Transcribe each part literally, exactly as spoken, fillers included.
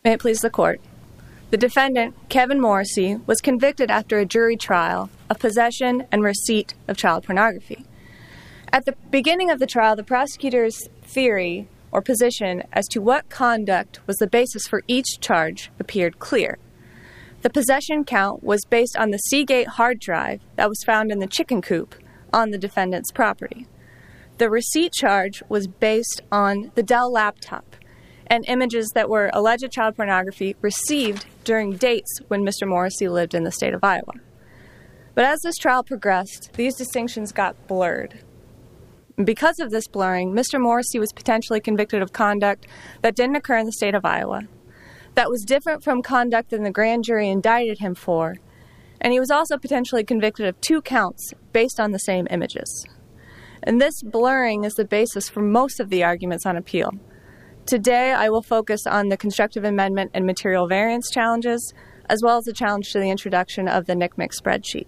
May it please the Court. The defendant, Kevin Morrissey, was convicted after a jury trial of possession and receipt of child pornography. At the beginning of the trial, the prosecutor's theory or position as to what conduct was the basis for each charge appeared clear. The possession count was based on the Seagate hard drive that was found in the chicken coop on the defendant's property. The receipt charge was based on the Dell laptop and images that were alleged child pornography received during dates when Mister Morrissey lived in the state of Iowa. But as this trial progressed, these distinctions got blurred. Because of this blurring, Mister Morrissey was potentially convicted of conduct that didn't occur in the state of Iowa, that was different from conduct that the grand jury indicted him for, and he was also potentially convicted of two counts based on the same images. And this blurring is the basis for most of the arguments on appeal. Today, I will focus on the constructive amendment and material variance challenges, as well as the challenge to the introduction of the N C M E C spreadsheet.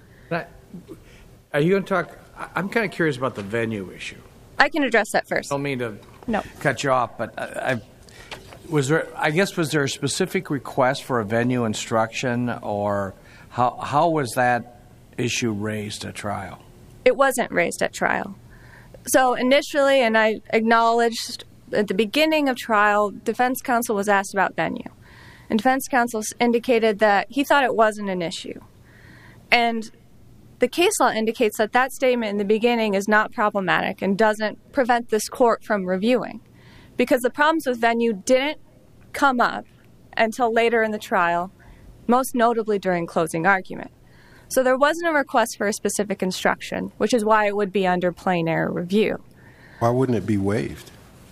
Are you going to talk? I'm kind of curious about the venue issue. I can address that first. I don't mean to no. cut you off, but I, I, was there? I guess was there a specific request for a venue instruction, or how how was that issue raised at trial? It wasn't raised at trial. So initially, and I acknowledged at the beginning of trial, defense counsel was asked about venue. And defense counsel indicated that he thought it wasn't an issue. And the case law indicates that that statement in the beginning is not problematic and doesn't prevent this court from reviewing. Because the problems with venue didn't come up until later in the trial, most notably during closing argument. So there wasn't a request for a specific instruction, which is why it would be under plain error review. Why wouldn't it be waived?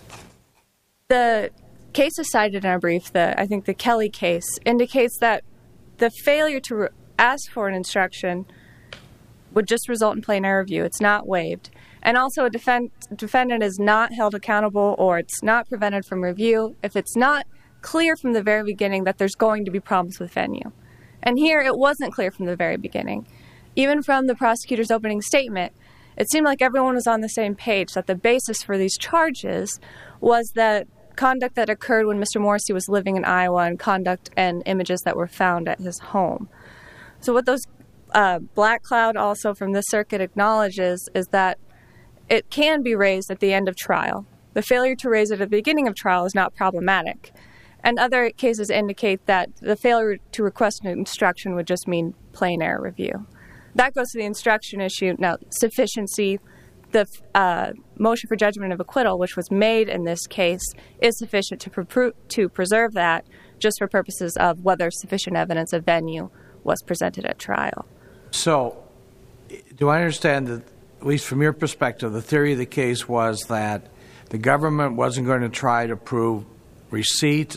The cases cited in our brief, the I think the Kelly case, indicates that the failure to re- ask for an instruction would just result in plain error review. It's not waived. And also a defend- defendant is not held accountable or it's not prevented from review if it's not clear from the very beginning that there's going to be problems with venue. And here, it wasn't clear from the very beginning. Even from the prosecutor's opening statement, it seemed like everyone was on the same page, that the basis for these charges was that conduct that occurred when Mister Morrissey was living in Iowa and conduct and images that were found at his home. So what those uh, Black Cloud also from this circuit acknowledges is that it can be raised at the end of trial. The failure to raise it at the beginning of trial is not problematic. And other cases indicate that the failure to request an instruction would just mean plain error review. That goes to the instruction issue. Now, sufficiency, the uh, motion for judgment of acquittal, which was made in this case, is sufficient to, pre- to preserve that just for purposes of whether sufficient evidence of venue was presented at trial. So, do I understand that, at least from your perspective, the theory of the case was that the government wasn't going to try to prove receipt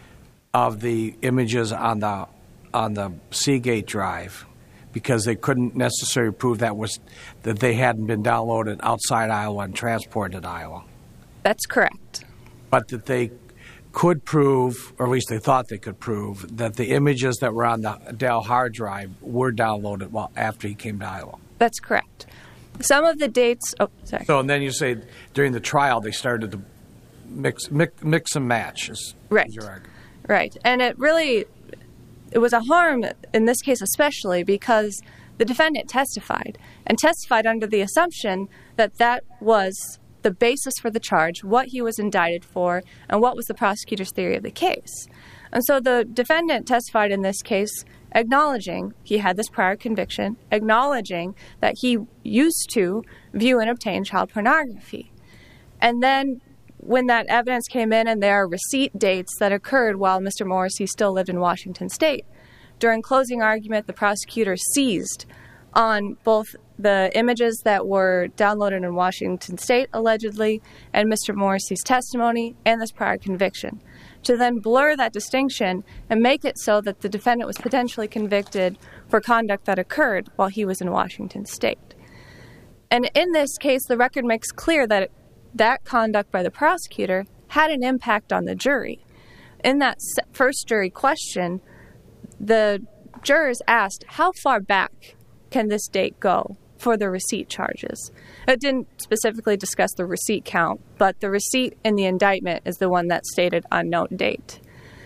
of the images on the on the Seagate drive because they couldn't necessarily prove that was that they hadn't been downloaded outside Iowa and transported to Iowa? That's correct. But that they could prove, or at least they thought they could prove, that the images that were on the Dell hard drive were downloaded well after he came to Iowa. That's correct. Some of the dates... Oh, sorry. So, and then you say during the trial they started to mix mix, mix and match, is, right. is your argument. Right. And it really, it was a harm in this case especially because the defendant testified and testified under the assumption that that was the basis for the charge, what he was indicted for, and what was the prosecutor's theory of the case. And so the defendant testified in this case acknowledging he had this prior conviction, acknowledging that he used to view and obtain child pornography. And then when that evidence came in and there are receipt dates that occurred while Mister Morrissey still lived in Washington State, during closing argument, the prosecutor seized on both the images that were downloaded in Washington State, allegedly, and Mister Morrissey's testimony and this prior conviction, to then blur that distinction and make it so that the defendant was potentially convicted for conduct that occurred while he was in Washington State. And in this case, the record makes clear that it, that conduct by the prosecutor had an impact on the jury. In that first jury question, the jurors asked, how far back can this date go for the receipt charges? It didn't specifically discuss the receipt count, but the receipt in the indictment is the one that stated unknown date.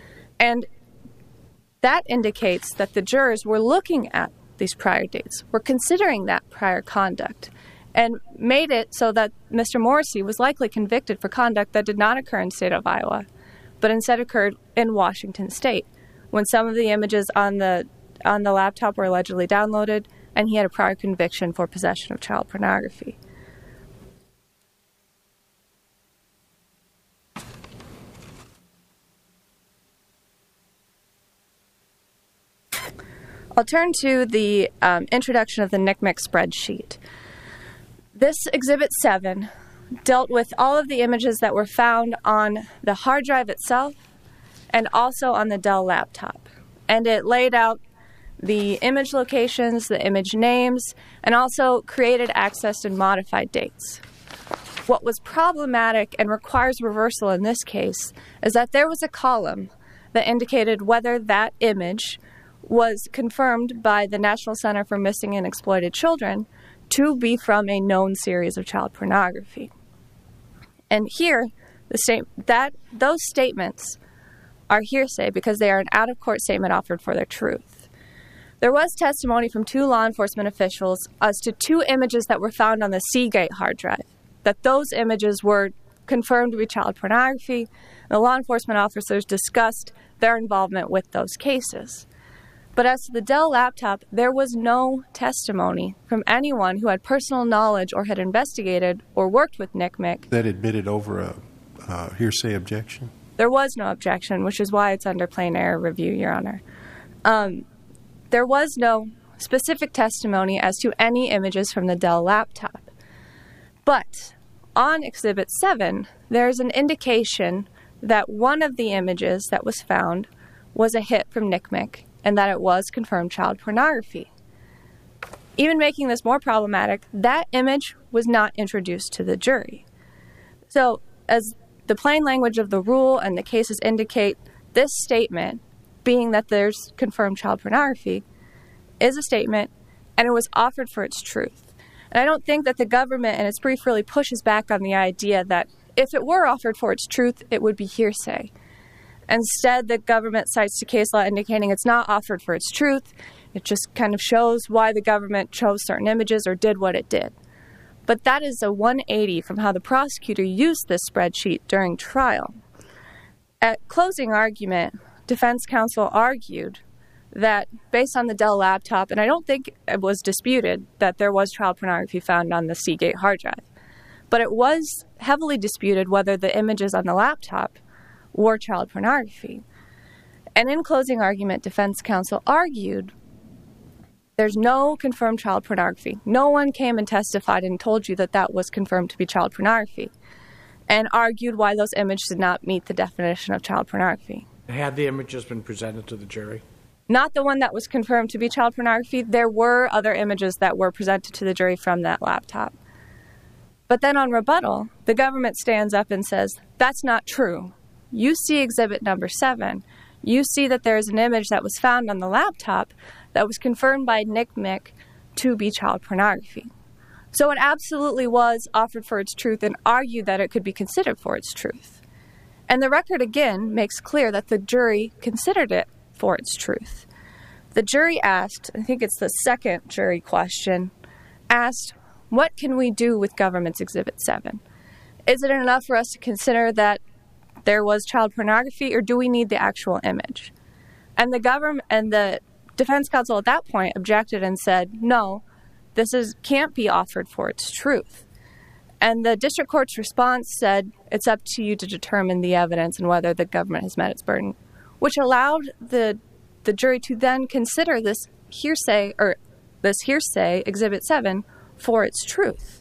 And that indicates that the jurors were looking at these prior dates, were considering that prior conduct, and made it so that Mister Morrissey was likely convicted for conduct that did not occur in the state of Iowa, but instead occurred in Washington State, when some of the images on the on the laptop were allegedly downloaded, and he had a prior conviction for possession of child pornography. I'll turn to the um, introduction of the N C M E C spreadsheet. This Exhibit seven dealt with all of the images that were found on the hard drive itself and also on the Dell laptop. And it laid out the image locations, the image names, and also created, accessed, and modified dates. What was problematic and requires reversal in this case is that there was a column that indicated whether that image was confirmed by the National Center for Missing and Exploited Children to be from a known series of child pornography. And here, the same, that those statements are hearsay because they are an out-of-court statement offered for their truth. There was testimony from two law enforcement officials as to two images that were found on the Seagate hard drive, that those images were confirmed to be child pornography. The law enforcement officers discussed their involvement with those cases. But as to the Dell laptop, there was no testimony from anyone who had personal knowledge or had investigated or worked with N C M E C. That admitted over a uh, hearsay objection? There was no objection, which is why it's under plain error review, Your Honor. Um, there was no specific testimony as to any images from the Dell laptop. But on Exhibit seven, there's an indication that one of the images that was found was a hit from N C M E C, and that it was confirmed child pornography. Even making this more problematic, that image was not introduced to the jury. So, as the plain language of the rule and the cases indicate, this statement, being that there's confirmed child pornography, is a statement, and it was offered for its truth. And I don't think that the government in its brief really pushes back on the idea that if it were offered for its truth, it would be hearsay. Instead, the government cites the case law indicating it's not offered for its truth. It just kind of shows why the government chose certain images or did what it did. But that is a one eighty from how the prosecutor used this spreadsheet during trial. At closing argument, defense counsel argued that based on the Dell laptop, and I don't think it was disputed that there was child pornography found on the Seagate hard drive, but it was heavily disputed whether the images on the laptop were child pornography. And in closing argument, defense counsel argued there's no confirmed child pornography. No one came and testified and told you that that was confirmed to be child pornography, and argued why those images did not meet the definition of child pornography. Had the images been presented to the jury? Not the one that was confirmed to be child pornography. There were other images that were presented to the jury from that laptop. But then on rebuttal, the government stands up and says, that's not true. You see exhibit number seven. You see that there is an image that was found on the laptop that was confirmed by N C M E C to be child pornography. So it absolutely was offered for its truth and argued that it could be considered for its truth. And the record again makes clear that the jury considered it for its truth. The jury asked, I think it's the second jury question, asked, what can we do with government's exhibit seven? Is it enough for us to consider that there was child pornography, or do we need the actual image? And the government and the defense counsel at that point objected and said, no, this is can't be offered for its truth. And the district court's response said, it's up to you to determine the evidence and whether the government has met its burden, which allowed the the jury to then consider this hearsay or this hearsay exhibit seven for its truth.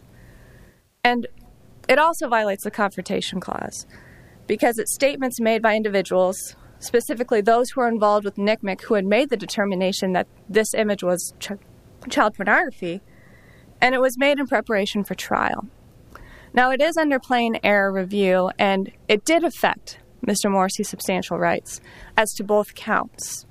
And it also violates the Confrontation Clause, because it's statements made by individuals, specifically those who are involved with N C M E C, who had made the determination that this image was ch- child pornography, and it was made in preparation for trial. Now, it is under plain error review, and it did affect Mister Morrissey's substantial rights as to both counts.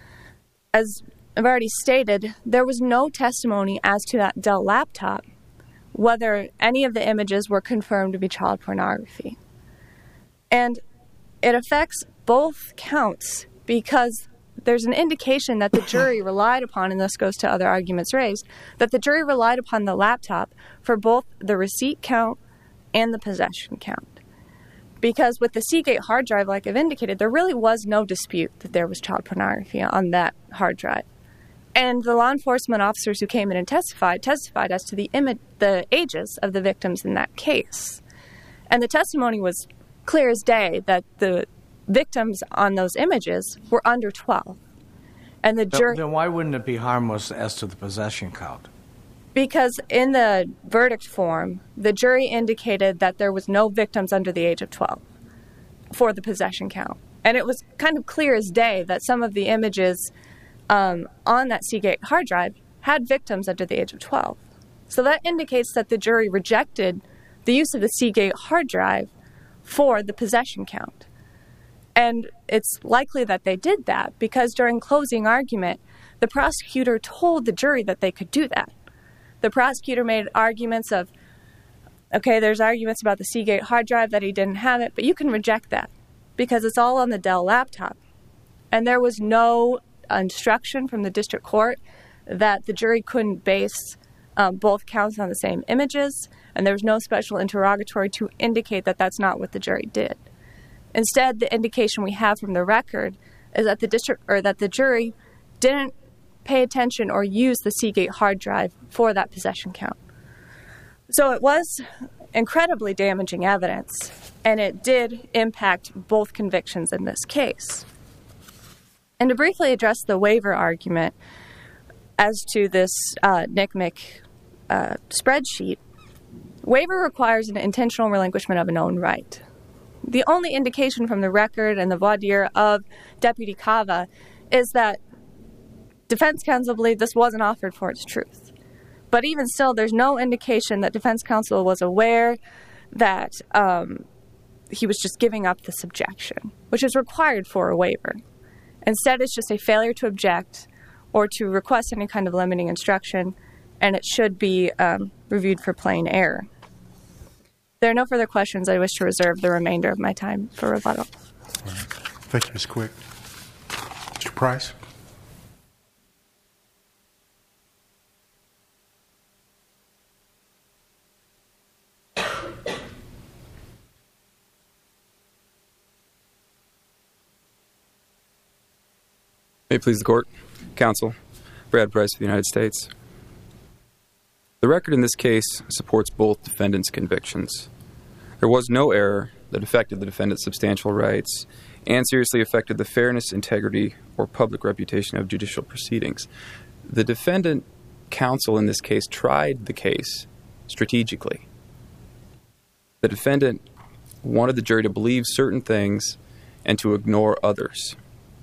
As I've already stated, there was no testimony as to that Dell laptop, whether any of the images were confirmed to be child pornography. And it affects both counts because there's an indication that the jury relied upon, and this goes to other arguments raised, that the jury relied upon the laptop for both the receipt count and the possession count. Because with the Seagate hard drive, like I've indicated, there really was no dispute that there was child pornography on that hard drive. And the law enforcement officers who came in and testified testified as to the imi- the ages of the victims in that case. And the testimony was clear as day that the victims on those images were under twelve. And the jury... Then why wouldn't it be harmless as to the possession count? Because in the verdict form, the jury indicated that there was no victims under the age of twelve for the possession count. And it was kind of clear as day that some of the images um, on that Seagate hard drive had victims under the age of twelve. So that indicates that the jury rejected the use of the Seagate hard drive for the possession count. And it's likely that they did that because during closing argument, the prosecutor told the jury that they could do that. The prosecutor made arguments of, okay, there's arguments about the Seagate hard drive that he didn't have it, but you can reject that because it's all on the Dell laptop. And there was no instruction from the district court that the jury couldn't base um, both counts on the same images, and there was no special interrogatory to indicate that that's not what the jury did. Instead, the indication we have from the record is that the district or that the jury didn't pay attention or use the Seagate hard drive for that possession count. So it was incredibly damaging evidence, and it did impact both convictions in this case. And to briefly address the waiver argument as to this uh, N C M E C uh, spreadsheet, waiver requires an intentional relinquishment of a known right. The only indication from the record and the voir dire of Deputy Cava is that defense counsel believed this wasn't offered for its truth. But even still, there's no indication that defense counsel was aware that um, he was just giving up this objection, which is required for a waiver. Instead, it's just a failure to object or to request any kind of limiting instruction, and it should be um, reviewed for plain error. If there are no further questions, I wish to reserve the remainder of my time for rebuttal. All right. Thank you, Miz Quick. Mister Price? May it please the Court, Counsel, Brad Price of the United States. The record in this case supports both defendants' convictions. There was no error that affected the defendant's substantial rights and seriously affected the fairness, integrity, or public reputation of judicial proceedings. The defendant counsel in this case tried the case strategically. The defendant wanted the jury to believe certain things and to ignore others.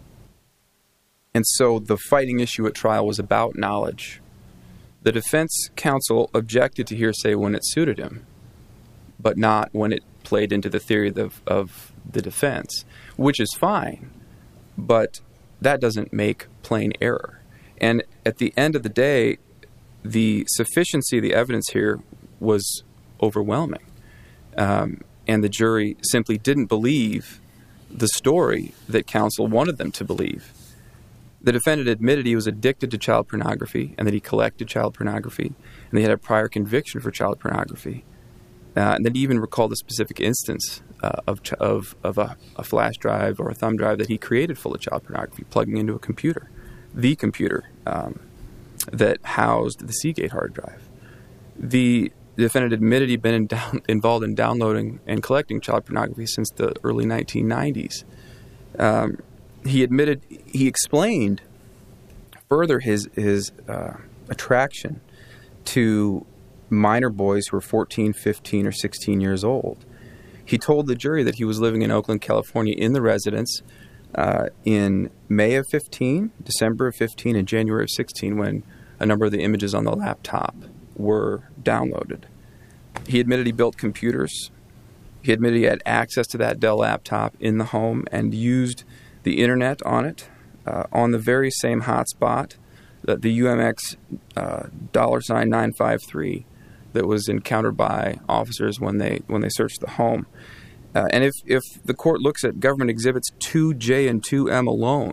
And so the fighting issue at trial was about knowledge. The defense counsel objected to hearsay when it suited him, but not when it played into the theory of, of the defense, which is fine, but that doesn't make plain error. And at the end of the day, the sufficiency of the evidence here was overwhelming. Um, and the jury simply didn't believe the story that counsel wanted them to believe. The defendant admitted he was addicted to child pornography and that he collected child pornography, and he had a prior conviction for child pornography. Uh, and then he even recalled a specific instance uh, of ch- of, of a, a flash drive or a thumb drive that he created full of child pornography, plugging into a computer, the computer um, that housed the Seagate hard drive. The defendant admitted he'd been in down, involved in downloading and collecting child pornography since the early nineteen nineties. Um, he admitted, he explained further his, his uh, attraction to minor boys who were fourteen, fifteen, or sixteen years old. He told the jury that he was living in Oakland, California in the residence uh, in May of fifteen, December of fifteen, and January of sixteen when a number of the images on the laptop were downloaded. He admitted he built computers. He admitted he had access to that Dell laptop in the home and used the internet on it uh, on the very same hotspot that the U M X uh, dollar sign nine five three that was encountered by officers when they when they searched the home. Uh, and if, if the court looks at government exhibits two J and two M alone,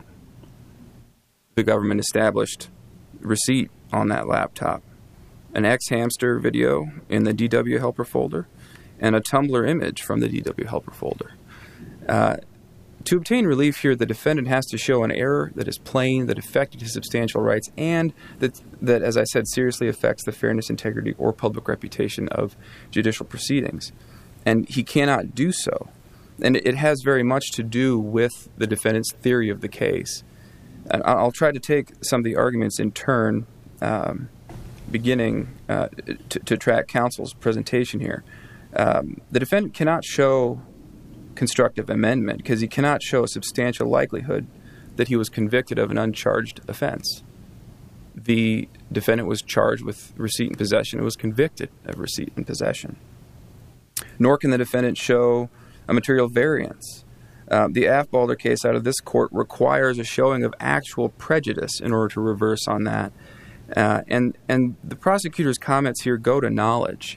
the government established receipt on that laptop, an X-Hamster video in the D W helper folder, and a Tumblr image from the D W helper folder. Uh, to obtain relief here, the defendant has to show an error that is plain, that affected his substantial rights, and that, that, as I said, seriously affects the fairness, integrity, or public reputation of judicial proceedings. And he cannot do so. And it has very much to do with the defendant's theory of the case. And I'll try to take some of the arguments in turn, um, beginning uh, to, to track counsel's presentation here. Um, the defendant cannot show constructive amendment because he cannot show a substantial likelihood that he was convicted of an uncharged offense. The defendant was charged with receipt and possession and was convicted of receipt and possession. Nor can the defendant show a material variance. Uh, the Afbalder case out of this court requires a showing of actual prejudice in order to reverse on that. Uh, and, and the prosecutor's comments here go to knowledge.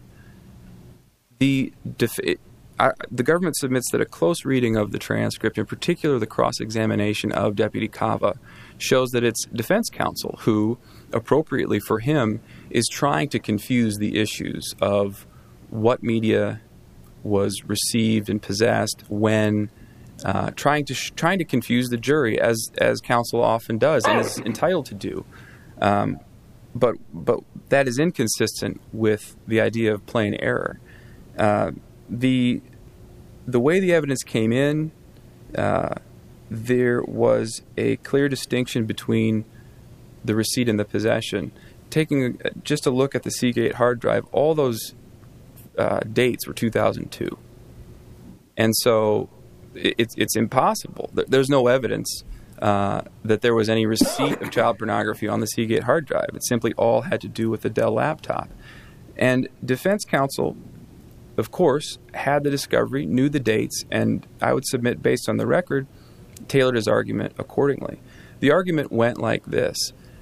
The, def- it, I, the government submits that a close reading of the transcript, in particular the cross-examination of Deputy Cava, shows that it's defense counsel who, appropriately for him, is trying to confuse the issues of what media was received and possessed when, uh, trying to sh- trying to confuse the jury, as as counsel often does and is entitled to do. Um, but but that is inconsistent with the idea of plain error. Uh, the the way the evidence came in, uh, there was a clear distinction between the receipt and the possession. Taking a, just a look at the Seagate hard drive, all those uh, dates were two thousand two, and so it, it's it's impossible. There's no evidence uh, that there was any receipt of child pornography on the Seagate hard drive. It simply all had to do with the Dell laptop, and defense counsel, of course, had the discovery, knew the dates, and I would submit, based on the record, tailored his argument accordingly. The argument went like this.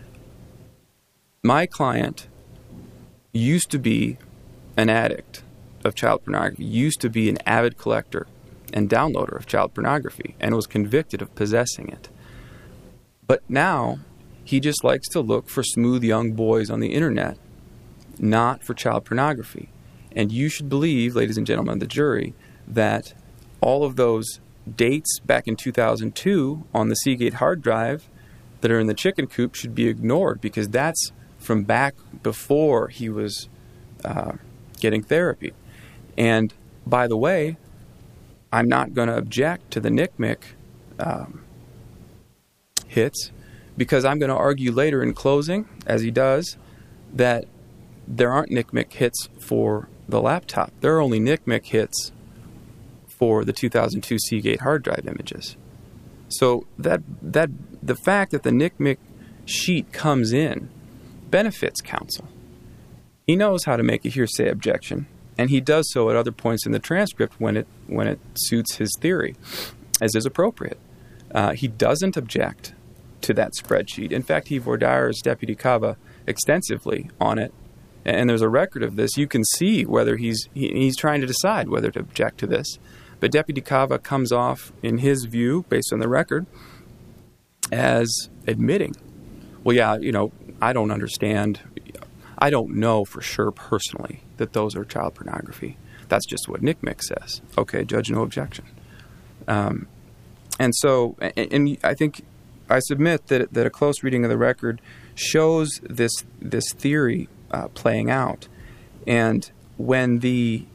My client used to be an addict of child pornography, used to be an avid collector and downloader of child pornography, and was convicted of possessing it. But now, he just likes to look for smooth young boys on the internet, not for child pornography. And you should believe, ladies and gentlemen of the jury, that all of those dates back in two thousand two on the Seagate hard drive that are in the chicken coop should be ignored, because that's from back before he was uh, getting therapy. And by the way, I'm not going to object to the N C M E C um, hits, because I'm going to argue later in closing, as he does, that there aren't N C M E C hits for the laptop. There are only N C M E C hits for the two thousand two Seagate hard drive images. So that that the fact that the N C M E C sheet comes in benefits counsel. He knows how to make a hearsay objection, and he does so at other points in the transcript when it when it suits his theory, as is appropriate. Uh, he doesn't object to that spreadsheet. In fact, he voir dire's Deputy Cava extensively on it, and there's a record of this. You can see whether he's he, he's trying to decide whether to object to this. But Deputy Cava comes off, in his view, based on the record, as admitting, well, yeah, you know, I don't understand. I don't know for sure personally that those are child pornography. That's just what N C M E C says. Okay, judge, no objection. Um, and so, and, and I think I submit that that a close reading of the record shows this this theory uh, playing out. And when the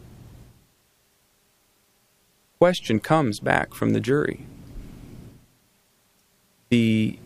question comes back from the jury, the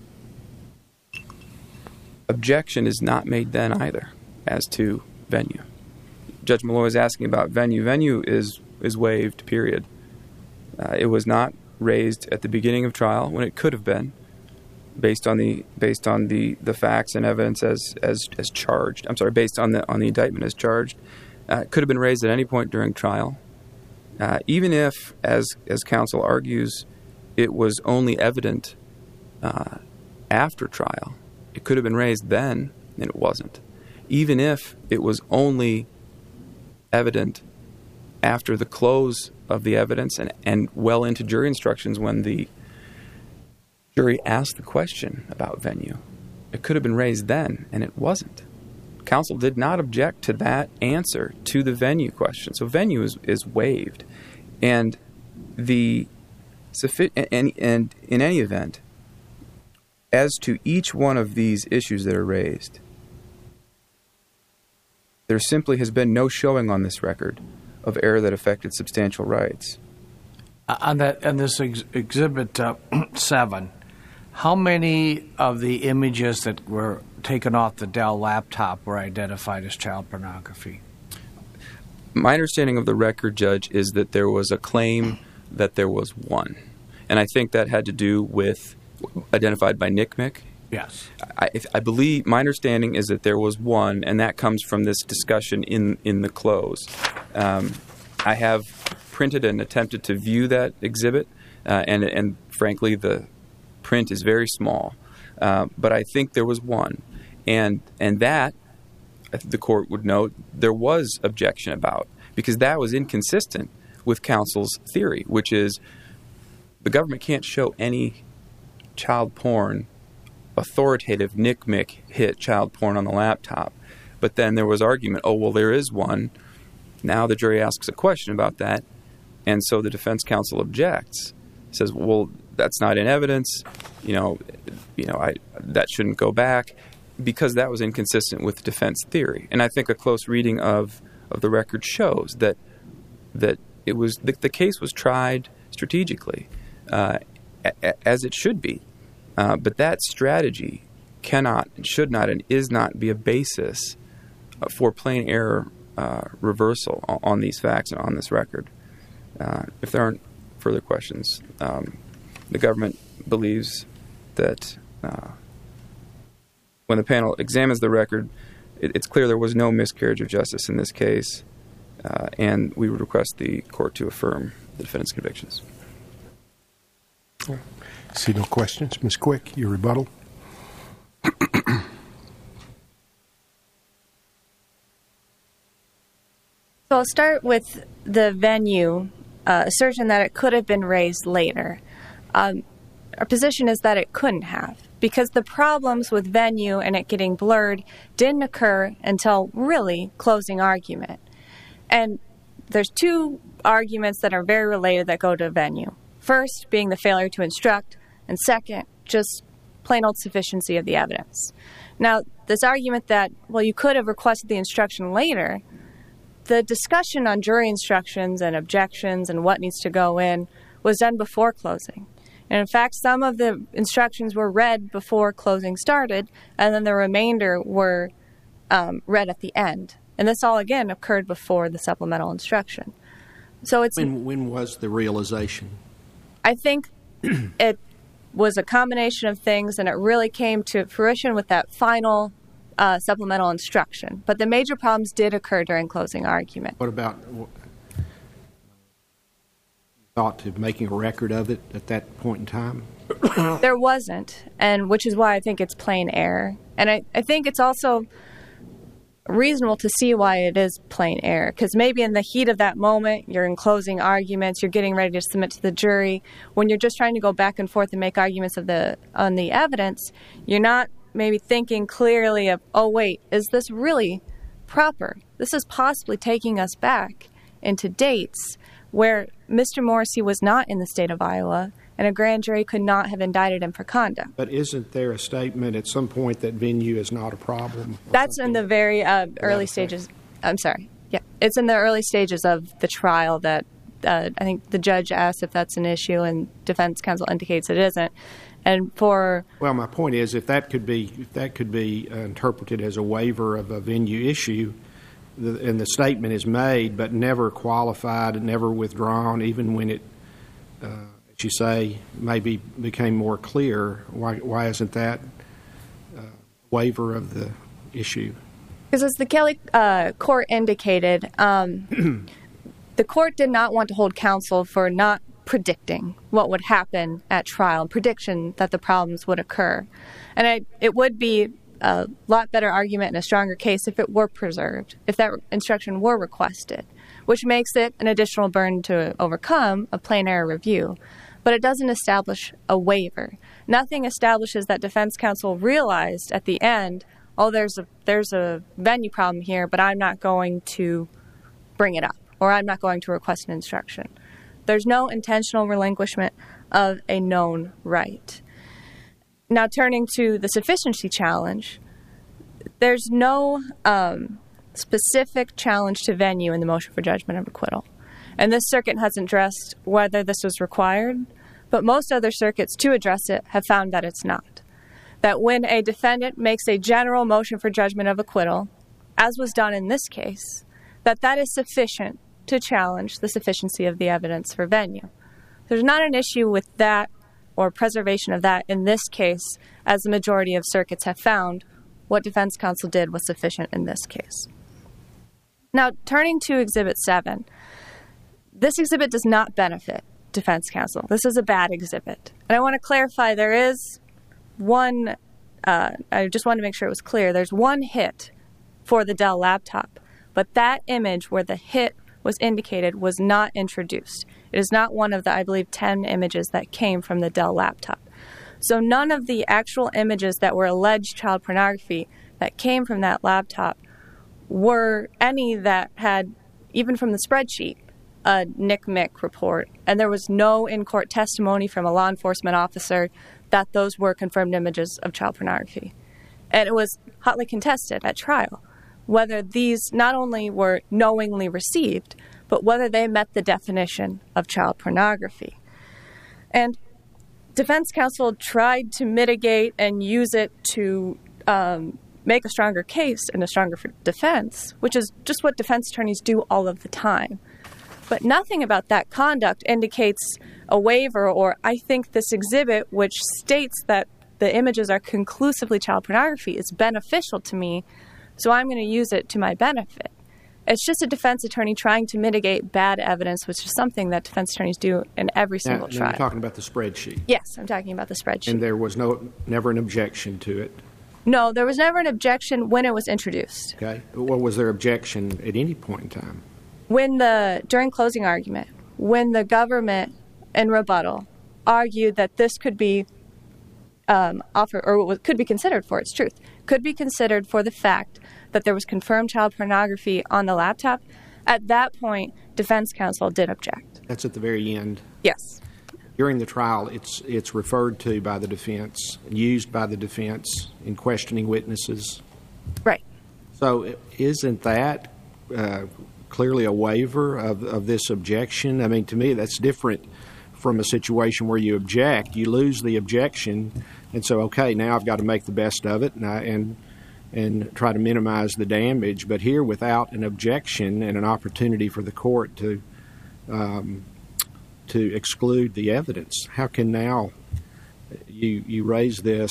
objection is not made then either as to venue. Judge Malloy is asking about venue. Venue is is waived, period. Uh, it was not raised at the beginning of trial when it could have been, based on the based on the, the facts and evidence as as as charged. I'm sorry, based on the on the indictment as charged. Uh, it could have been raised at any point during trial. Uh, even if, as as counsel argues, it was only evident uh, after trial, it could have been raised then, and it wasn't. Even if it was only evident after the close of the evidence and, and well into jury instructions when the jury asked the question about venue. It could have been raised then, and it wasn't. Counsel did not object to that answer to the venue question. So venue is, is waived. And the and, and in any event, as to each one of these issues that are raised, there simply has been no showing on this record of error that affected substantial rights. Uh, on that, on this ex- exhibit uh, seven, how many of the images that were taken off the Dell laptop were identified as child pornography? My understanding of the record, Judge, is that there was a claim that there was one. And I think that had to do with identified by N C M E C. Yes. I, I believe, my understanding is that there was one, and that comes from this discussion in, in the close. Um, I have printed and attempted to view that exhibit, uh, and, and frankly, the print is very small. Uh, but I think there was one. And, and that, the court would note, there was objection about, because that was inconsistent with counsel's theory, which is the government can't show any child porn, authoritative N C M E C hit child porn on the laptop. But then there was argument, oh, well, there is one. Now the jury asks a question about that, and so the defense counsel objects. Says, well, that's not in evidence. You know, you know, I that shouldn't go back, because that was inconsistent with the defense theory. And I think a close reading of, of the record shows that that it was the, the case was tried strategically, uh, a, as it should be. Uh, but that strategy cannot, and should not, and is not be a basis for plain error uh, reversal on, on these facts and on this record. Uh, if there aren't further questions, um, the government believes that uh, when the panel examines the record, it, it's clear there was no miscarriage of justice in this case, uh, and we would request the court to affirm the defendant's convictions. See no questions. Miz Quick, your rebuttal. So I'll start with the venue uh, assertion that it could have been raised later. Um, our position is that it couldn't have, because the problems with venue and it getting blurred didn't occur until really closing argument. And there's two arguments that are very related that go to venue. First being the failure to instruct, and second, just plain old sufficiency of the evidence. Now, this argument that, well, you could have requested the instruction later, the discussion on jury instructions and objections and what needs to go in was done before closing. And in fact, some of the instructions were read before closing started, and then the remainder were um, read at the end. And this all, again, occurred before the supplemental instruction. So it's... When, when was the realization? I think it was a combination of things, and it really came to fruition with that final uh, supplemental instruction. But the major problems did occur during closing argument. What about thought to making a record of it at that point in time? There wasn't, and which is why I think it's plain error. And I, I think it's also reasonable to see why it is plain error, because maybe in the heat of that moment, you're in closing arguments, you're getting ready to submit to the jury. When you're just trying to go back and forth and make arguments of the on the evidence, you're not maybe thinking clearly of, oh, wait, is this really proper? This is possibly taking us back into dates where Mister Morrissey was not in the state of Iowa, and a grand jury could not have indicted him for conduct. But isn't there a statement at some point that venue is not a problem? That's in the very uh, early stages. I'm sorry. Yeah, it's in the early stages of the trial that uh, I think the judge asked if that's an issue, and defense counsel indicates it isn't. And for well, my point is, if that could be if that could be uh, interpreted as a waiver of a venue issue, the, and the statement is made but never qualified and never withdrawn, even when it. Uh, you say maybe became more clear, why why isn't that a waiver of the issue? Because as the Kelly uh, court indicated, um, the court did not want to hold counsel for not predicting what would happen at trial, prediction that the problems would occur. And I, it would be a lot better argument and a stronger case if it were preserved, if that instruction were requested, which makes it an additional burden to overcome a plain error review. But it doesn't establish a waiver. Nothing establishes that defense counsel realized at the end, oh, there's a there's a venue problem here, but I'm not going to bring it up, or I'm not going to request an instruction. There's no intentional relinquishment of a known right. Now, turning to the sufficiency challenge, there's no um, specific challenge to venue in the motion for judgment of acquittal. And this circuit hasn't addressed whether this was required, but most other circuits to address it have found that it's not. That when a defendant makes a general motion for judgment of acquittal, as was done in this case, that that is sufficient to challenge the sufficiency of the evidence for venue. There's not an issue with that or preservation of that in this case, as the majority of circuits have found what defense counsel did was sufficient in this case. Now, turning to Exhibit seven, this exhibit does not benefit defense counsel. This is a bad exhibit. And I want to clarify, there is one, uh, I just want to make sure it was clear, there's one hit for the Dell laptop, but that image where the hit was indicated was not introduced. It is not one of the, I believe, ten images that came from the Dell laptop. So none of the actual images that were alleged child pornography that came from that laptop were any that had, even from the spreadsheet, a N C M E C report. And there was no in-court testimony from a law enforcement officer that those were confirmed images of child pornography. And it was hotly contested at trial whether these not only were knowingly received, but whether they met the definition of child pornography. And defense counsel tried to mitigate and use it to um, make a stronger case and a stronger defense, which is just what defense attorneys do all of the time. But nothing about that conduct indicates a waiver or I think this exhibit, which states that the images are conclusively child pornography, is beneficial to me, so I'm going to use it to my benefit. It's just a defense attorney trying to mitigate bad evidence, which is something that defense attorneys do in every single now, trial. You're talking about the spreadsheet. Yes, I'm talking about the spreadsheet. And there was no never an objection to it. No, there was never an objection when it was introduced. Okay. Well, was there objection at any point in time? When the during closing argument, when the government in rebuttal argued that this could be um, offered or could be considered for its truth, could be considered for the fact that there was confirmed child pornography on the laptop, at that point, defense counsel did object. That's at the very end. Yes. During the trial, it's it's referred to by the defense, used by the defense in questioning witnesses. Right. So isn't that uh, clearly a waiver of, of this objection? I mean, to me, that's different from a situation where you object. You lose the objection, and so, okay, now I've got to make the best of it and I, and and try to minimize the damage. But here, without an objection and an opportunity for the court to um, to exclude the evidence, how can now you you raise this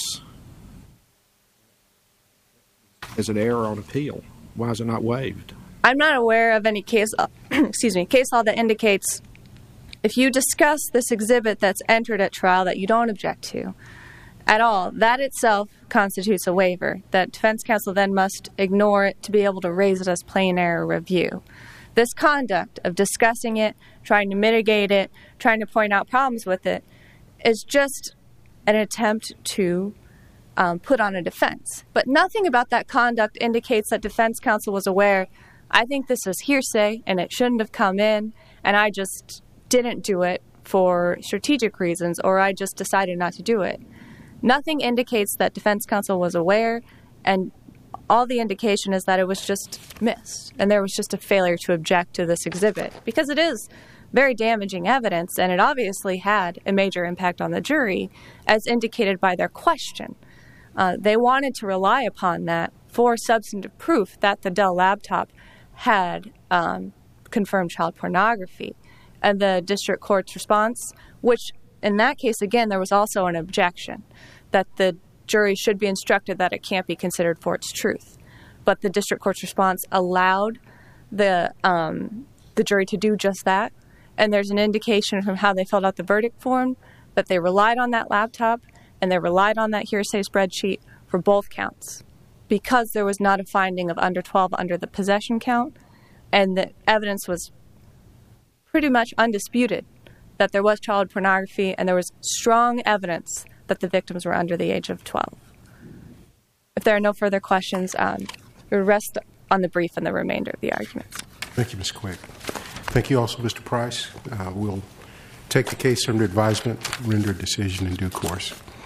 as an error on appeal? Why is it not waived? I'm not aware of any case, excuse me, case law that indicates if you discuss this exhibit that's entered at trial that you don't object to at all, that itself constitutes a waiver, that defense counsel then must ignore it to be able to raise it as plain error review. This conduct of discussing it, trying to mitigate it, trying to point out problems with it, is just an attempt to um, put on a defense. But nothing about that conduct indicates that defense counsel was aware, I think this is hearsay and it shouldn't have come in, and I just didn't do it for strategic reasons, or I just decided not to do it. Nothing indicates that defense counsel was aware, and all the indication is that it was just missed, and there was just a failure to object to this exhibit, because it is very damaging evidence, and it obviously had a major impact on the jury, as indicated by their question. Uh, they wanted to rely upon that for substantive proof that the Dell laptop had um, confirmed child pornography. And the district court's response, which in that case, again, there was also an objection that the jury should be instructed that it can't be considered for its truth. But the district court's response allowed the um, the jury to do just that. And there's an indication from how they filled out the verdict form that they relied on that laptop and they relied on that hearsay spreadsheet for both counts, because there was not a finding of under twelve under the possession count, and the evidence was pretty much undisputed that there was child pornography and there was strong evidence that the victims were under the age of twelve. If there are no further questions, um, we rest on the brief and the remainder of the arguments. Thank you, Miz Quick. Thank you also, Mister Price. Uh, we'll take the case under advisement, render a decision in due course.